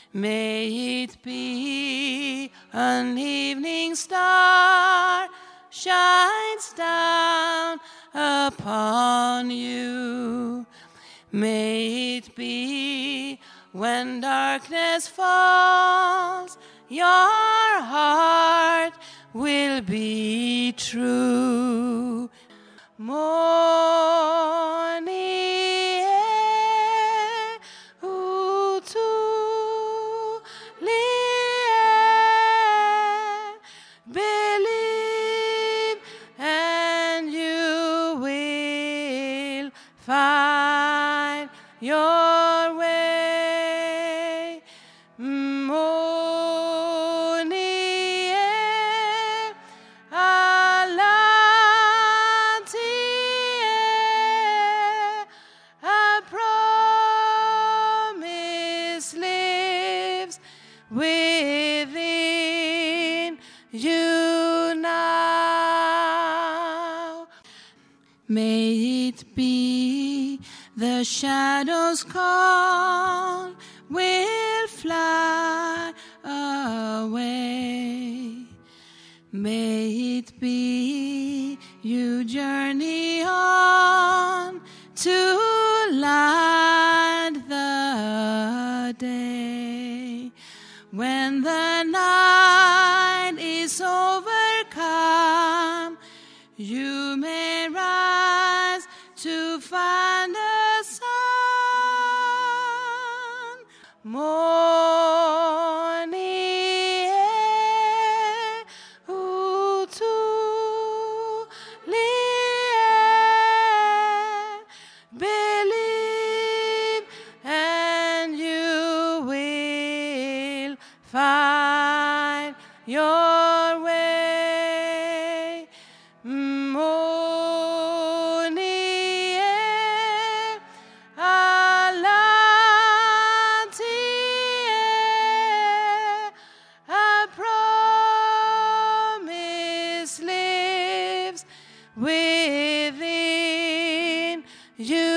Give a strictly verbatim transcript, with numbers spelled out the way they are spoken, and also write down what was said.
May it be an evening star shines down upon you. May it be when darkness falls, your heart will be true. Morning air, utulie, believe and you will find your way. Morning air, alantie, a promise lives within you now. May it be the shadows call, will fly away. May it be you journey on to light the day. When the night is overcome, you may rise to find the sun. Morning air, utulie, believe and you will find your way. Morning air, alantie, a promise lives within you.